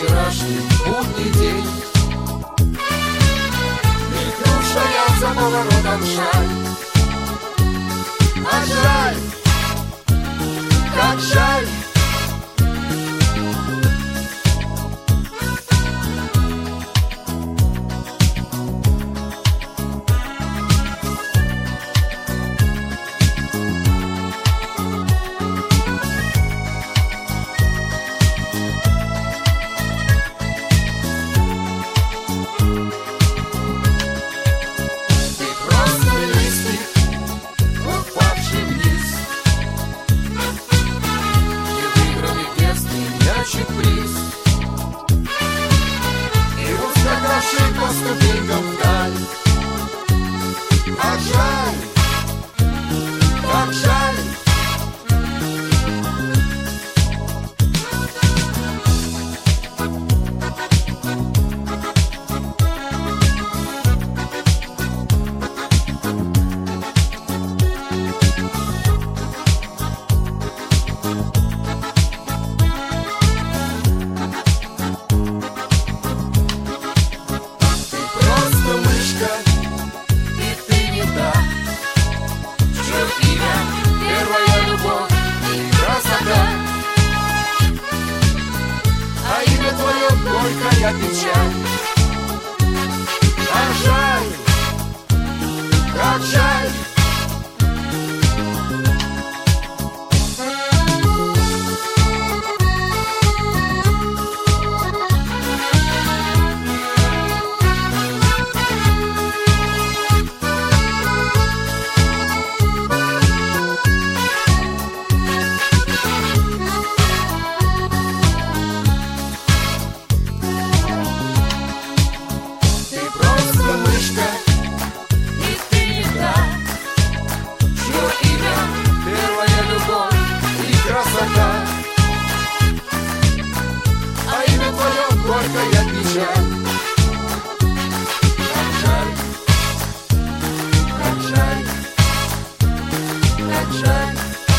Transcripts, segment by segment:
вчерашний будний день. Мелькнувшая за поворотом шаль, а жаль, как жаль. Приз. И ускакавший по ступенькам вдаль. Как жаль, как жаль. Горькая печаль, как жаль, как жаль. А имя твое горькая печаль. Как жаль, как жаль, как жаль,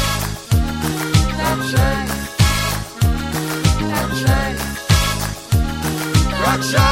как жаль, как жаль, как жаль.